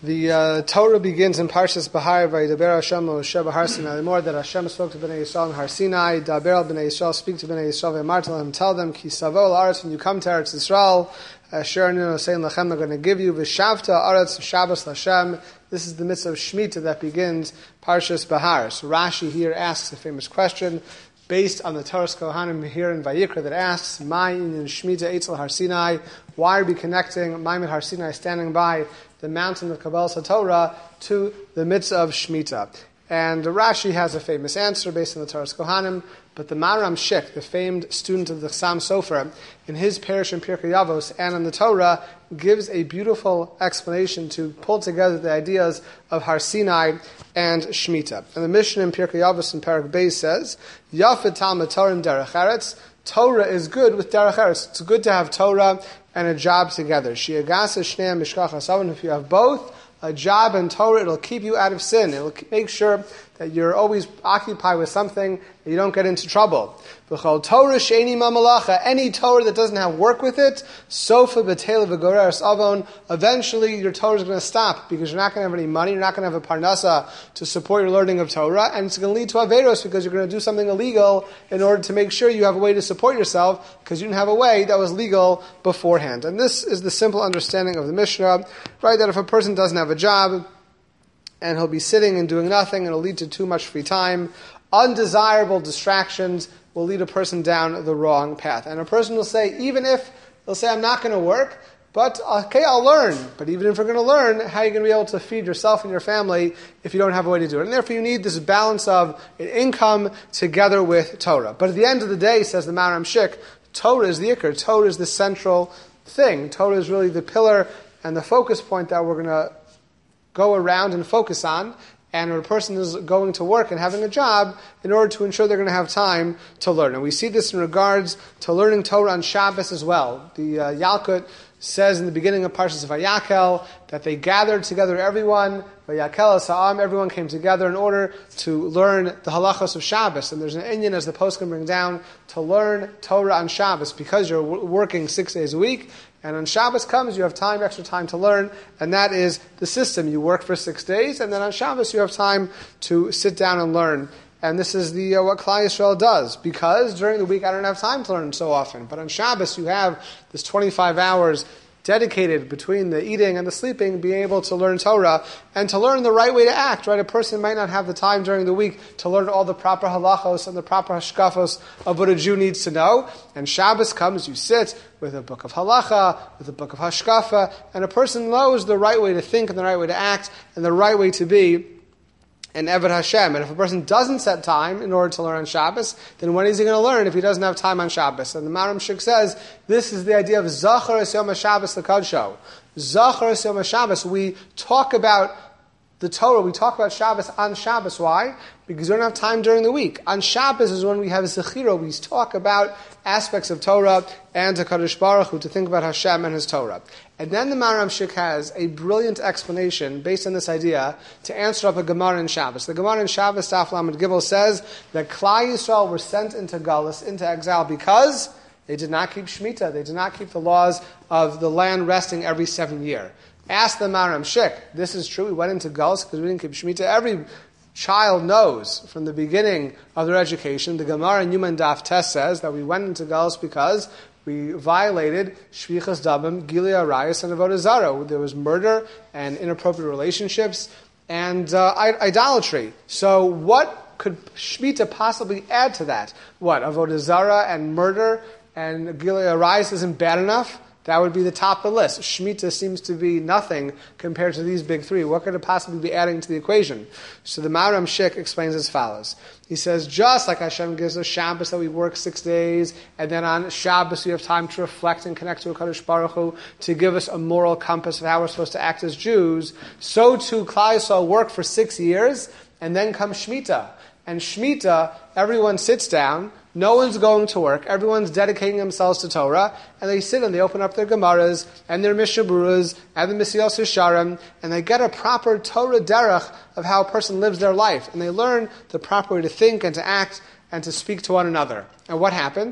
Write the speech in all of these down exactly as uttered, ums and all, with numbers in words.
The uh, Torah begins in Parshas Bahar by Daber Hashem Moshe Bahar Sinai. The more that Hashem spoke to Bnei Yisrael in Har Sinai, Daber al Bnei Yisrael, speak to Bnei Yisrael, Ve'amarta lahem, tell them, Ki savo l'Aretz, when you come to Eretz Yisrael, Asher Nino saying lachem, they're going to give you V'shavta Aretz Shabbos Lashem. This is the mitzvah of Shemitah that begins Parshas Bahar. So Rashi here asks a famous question based on the Toras Kohanim here in Vayikra that asks, Ma'in in Shemitah Eitzel Har Sinai. Why are we connecting Ma'imid Har Sinai standing by the mountain of Kabbalas HaTorah to the mitzvah of Shemitah? And Rashi has a famous answer based on the Toras Kohanim, but the Maram Shik, the famed student of the Chassam Sofer, in his parish in Pirkei Avos and in the Torah, gives a beautiful explanation to pull together the ideas of Har Sinai and Shemitah. And the Mishnah in Pirkei Avos in Parak Beis says, Yafet Talmud Torah derech eretz. Torah is good with derech eretz. It's good to have Torah and a job together. Shiagasa shneim mishkach hasavan. If you have both, a job and Torah, it'll keep you out of sin. It'll make sure that you're always occupied with something and you don't get into trouble. V'chol Torah she'eni mamalacha, any Torah that doesn't have work with it, sofa b'teil v'gorer avon, eventually your Torah is going to stop because you're not going to have any money, you're not going to have a parnasa to support your learning of Torah, and it's going to lead to averos because you're going to do something illegal in order to make sure you have a way to support yourself because you didn't have a way that was legal beforehand. And this is the simple understanding of the Mishnah, right, that if a person doesn't have a job, and he'll be sitting and doing nothing, and it'll lead to too much free time. Undesirable distractions will lead a person down the wrong path. And a person will say, even if, they'll say, I'm not going to work, but okay, I'll learn. But even if you're going to learn, how are you going to be able to feed yourself and your family if you don't have a way to do it? And therefore you need this balance of an income together with Torah. But at the end of the day, says the Maram Shik, Torah is the ikar. Torah is the central thing. Torah is really the pillar and the focus point that we're going to go around and focus on, and when a person is going to work and having a job in order to ensure they're going to have time to learn. And we see this in regards to learning Torah on Shabbos as well. The uh, Yalkut says in the beginning of Parshas Vayakel that they gathered together everyone, Vayakel Sa'am, everyone came together in order to learn the halachos of Shabbos. And there's an inyan, as the post can bring down, to learn Torah on Shabbos because you're w- working six days a week. And on Shabbos comes, you have time, extra time to learn, and that is the system. You work for six days, and then on Shabbos you have time to sit down and learn. And this is the uh, what Klal Yisrael does, because during the week I don't have time to learn so often. But on Shabbos you have this twenty-five hours dedicated between the eating and the sleeping, being able to learn Torah, and to learn the right way to act, right? A person might not have the time during the week to learn all the proper halachos and the proper hashkafos of what a Jew needs to know. And Shabbos comes, you sit with a book of halacha, with a book of hashkafa, and a person knows the right way to think and the right way to act and the right way to be an Eved Hashem. And if a person doesn't set time in order to learn on Shabbos, then when is he going to learn if he doesn't have time on Shabbos? And the Maram Shik says, this is the idea of Zachar es Yom HaShabbos l'Kadsho. Zachar es Yom HaShabbos. We talk about the Torah, we talk about Shabbos on Shabbos. Why? Because we don't have time during the week. On Shabbos is when we have Zechira. We talk about aspects of Torah and HaKadosh Baruch Hu, to think about Hashem and His Torah. And then the Maram Shik has a brilliant explanation based on this idea to answer up a Gemara in Shabbos. The Gemara in Shabbos, Daf Lamed Gimel, says that Klal Yisrael were sent into Galus, into exile, because they did not keep Shemitah. They did not keep the laws of the land resting every seven year. Ask the Maram Shik. This is true. We went into Galus because we didn't keep Shemitah. Every child knows from the beginning of their education, the Gemara in Yuman Daf Tes says that we went into Galus because we violated Shvichas Damim, Gilui Arayos, and Avodah Zarah. There was murder and inappropriate relationships and uh, idolatry. So what could Shemitah possibly add to that? What, Avodah Zarah and murder and Gilui Arayos isn't bad enough? That would be the top of the list. Shemitah seems to be nothing compared to these big three. What could it possibly be adding to the equation? So the Maram Shik explains as follows. He says, just like Hashem gives us Shabbos that we work six days, and then on Shabbos we have time to reflect and connect to HaKadosh Baruch Hu to give us a moral compass of how we're supposed to act as Jews, so too Klal Yisrael work for six years, and then comes Shemitah. And Shemitah, everyone sits down, no one's going to work, everyone's dedicating themselves to Torah, and they sit and they open up their Gemaras, and their Mishnah Berurahs, and the Mesilas Yesharim, and they get a proper Torah derech of how a person lives their life, and they learn the proper way to think and to act and to speak to one another. And what happened?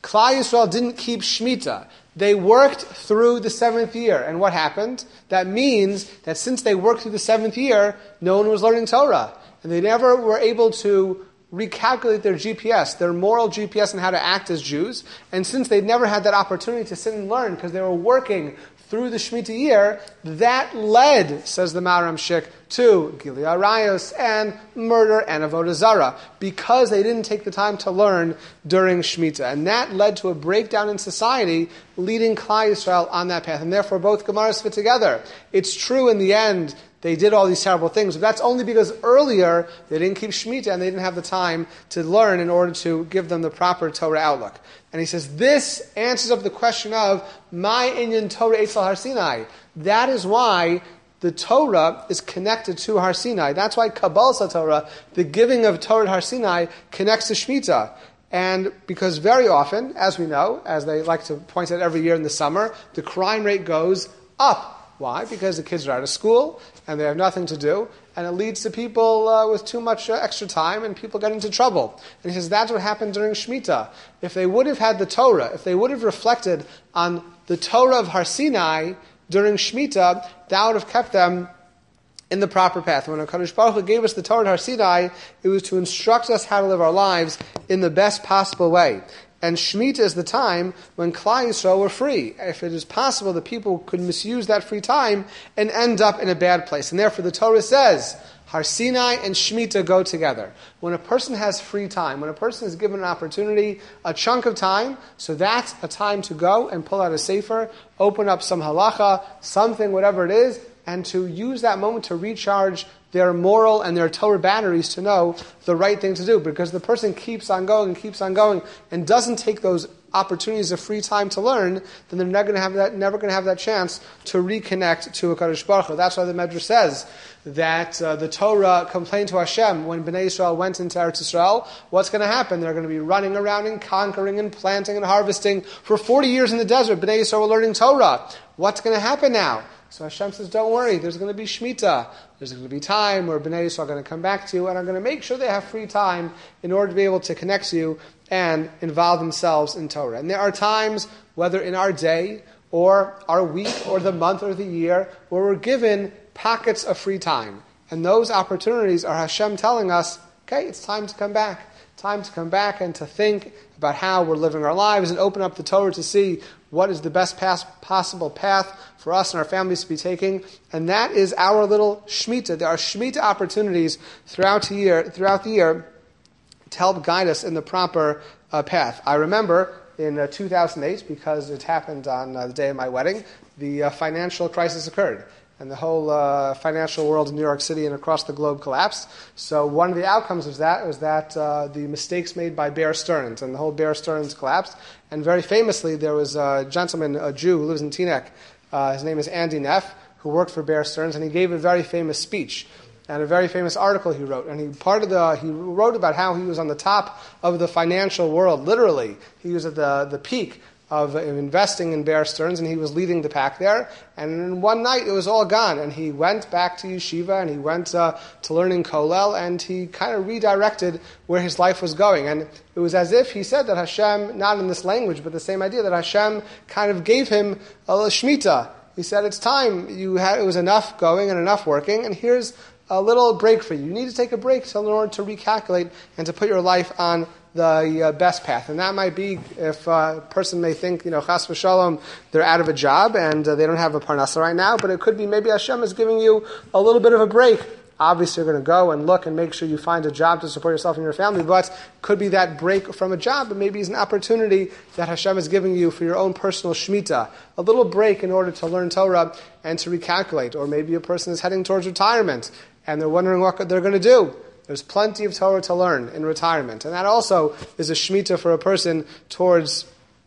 Klal Yisrael didn't keep Shemitah. They worked through the seventh year. And what happened? That means that since they worked through the seventh year, no one was learning Torah. And they never were able to recalculate their G P S, their moral G P S on how to act as Jews. And since they'd never had that opportunity to sit and learn because they were working through the Shemitah year, that led, says the Maharam Shik, to Gilui Arayos and murder and Avodah Zarah, because they didn't take the time to learn during Shemitah. And that led to a breakdown in society, leading Klal Yisrael on that path. And therefore both Gemaras fit together. It's true in the end, they did all these terrible things, but that's only because earlier they didn't keep Shemitah and they didn't have the time to learn in order to give them the proper Torah outlook. And he says, this answers up the question of, my inyan Torah Eitzel Har Sinai. That is why the Torah is connected to Har Sinai. That's why Kabbalas Torah, the giving of Torah at Har Sinai, connects to Shemitah. And because very often, as we know, as they like to point out every year in the summer, the crime rate goes up. Why? Because the kids are out of school and they have nothing to do, and it leads to people uh, with too much uh, extra time, and people get into trouble. And he says that's what happened during Shemitah. If they would have had the Torah, if they would have reflected on the Torah of Har Sinai during Shemitah, that would have kept them in the proper path. When HaKadosh Baruch Hu gave us the Torah at Har Sinai, it was to instruct us how to live our lives in the best possible way. And Shemitah is the time when Klal Yisrael were free. If it is possible that people could misuse that free time and end up in a bad place. And therefore the Torah says, Har Sinai and Shemitah go together. When a person has free time, when a person is given an opportunity, a chunk of time, so that's a time to go and pull out a sefer, open up some halacha, something, whatever it is, and to use that moment to recharge their moral and their Torah batteries to know the right thing to do. Because the person keeps on going and keeps on going and doesn't take those opportunities of free time to learn, then they're never going to have that, never going to have that chance to reconnect to HaKadosh Baruch Hu. That's why the Medrash says that uh, the Torah complained to Hashem when Bnei Yisrael went into Eretz Yisrael. What's going to happen? They're going to be running around and conquering and planting and harvesting for forty years in the desert. Bnei Yisrael were learning Torah. What's going to happen now? So Hashem says, don't worry, there's going to be Shemitah. There's going to be time where Bnei Yisrael are going to come back to you, and are going to make sure they have free time in order to be able to connect to you and involve themselves in Torah. And there are times, whether in our day, or our week, or the month, or the year, where we're given pockets of free time. And those opportunities are Hashem telling us, okay, it's time to come back. Time to come back and to think about how we're living our lives and open up the Torah to see what is the best path, possible path for us and our families to be taking. And that is our little Shemitah. There are Shemitah opportunities throughout the year, throughout the year to help guide us in the proper uh, path. I remember in uh, two thousand eight, because it happened on uh, the day of my wedding, the uh, financial crisis occurred. And the whole uh, financial world in New York City and across the globe collapsed. So one of the outcomes of that was that uh, the mistakes made by Bear Stearns, and the whole Bear Stearns collapsed. And very famously, there was a gentleman, a Jew who lives in Teaneck. Uh, his name is Andy Neff, who worked for Bear Stearns, and he gave a very famous speech and a very famous article he wrote. And he part of the he wrote about how he was on the top of the financial world. Literally, he was at the the peak of investing in Bear Stearns, and he was leading the pack there. And one night, it was all gone, and he went back to yeshiva, and he went uh, to learning Kollel, and he kind of redirected where his life was going. And it was as if he said that Hashem, not in this language, but the same idea, that Hashem kind of gave him a Shemitah. He said, it's time. You had, it was enough going and enough working, and here's a little break for you. You need to take a break in order to recalculate and to put your life on the uh, best path. And that might be if uh, a person may think, you know, chas v'shalom, they're out of a job and uh, they don't have a parnasa right now, but it could be maybe Hashem is giving you a little bit of a break. Obviously, you're going to go and look and make sure you find a job to support yourself and your family, but could be that break from a job, but maybe it's an opportunity that Hashem is giving you for your own personal Shemitah, a little break in order to learn Torah and to recalculate. Or maybe a person is heading towards retirement and they're wondering what they're going to do. There's plenty of Torah to learn in retirement. And that also is a Shemitah for a person towards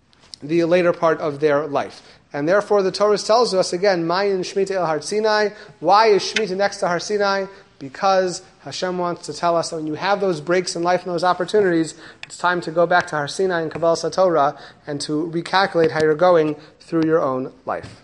the later part of their life. And therefore the Torah tells us again, Mayin Shemitah El Har Sinai. Why is Shemitah next to Har Sinai? Because Hashem wants to tell us that when you have those breaks in life and those opportunities, it's time to go back to Har Sinai and Kabbalas Torah and to recalculate how you're going through your own life.